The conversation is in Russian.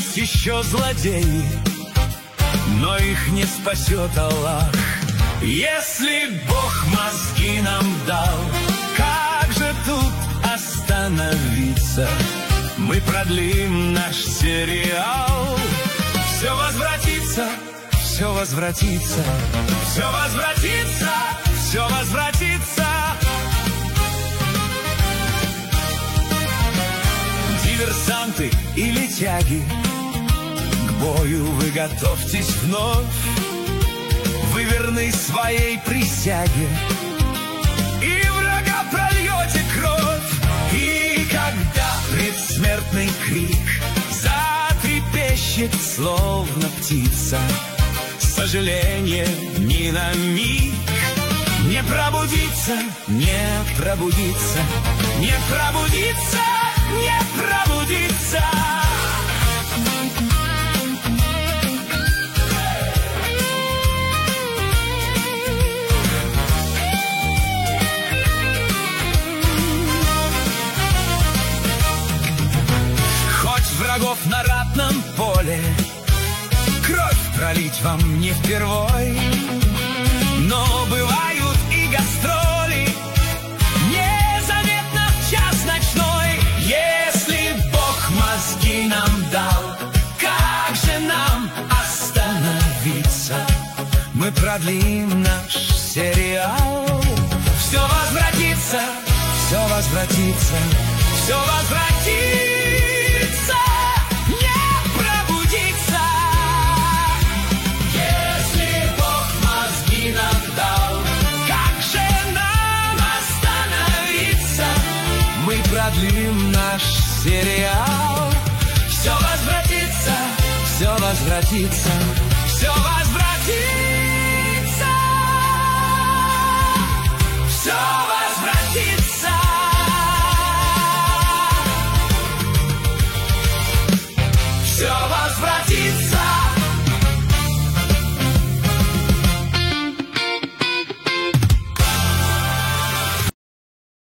Есть еще злодеи, но их не спасет Аллах. Если Бог мозги нам дал, как же тут остановиться? Мы продлим наш сериал. Все возвратится, все возвратится, все возвратится, все возвратится. Диверсанты и летяги, к бою вы готовьтесь вновь. Вы верны своей присяге, и врага прольете кровь. И когда предсмертный крик затрепещет, словно птица, сожаление ни на миг не пробудится, не пробудится, не пробудится, не пробудится. Врагов на ратном поле кровь пролить вам не впервой, но бывают и гастроли незаметно в час ночной. Если Бог мозги нам дал, как же нам остановиться? Мы продлим наш сериал. Все возвратится, все возвратится, все возвратится. Продлим наш сериал. Все возвратится, все возвратится, все возвратится.